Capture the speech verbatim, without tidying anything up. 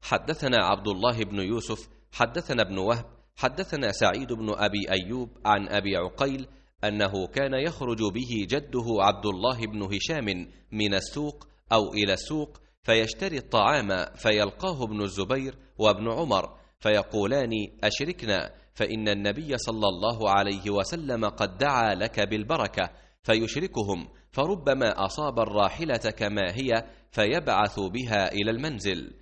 حدثنا عبد الله بن يوسف حدثنا ابن وهب حدثنا سعيد بن أبي أيوب عن أبي عقيل أنه كان يخرج به جده عبد الله بن هشام من السوق أو إلى السوق فيشتري الطعام، فيلقاه ابن الزبير وابن عمر فيقولان: أشركنا، فإن النبي صلى الله عليه وسلم قد دعا لك بالبركة، فيشركهم، فربما أصاب الراحلة كما هي فيبعث بها إلى المنزل.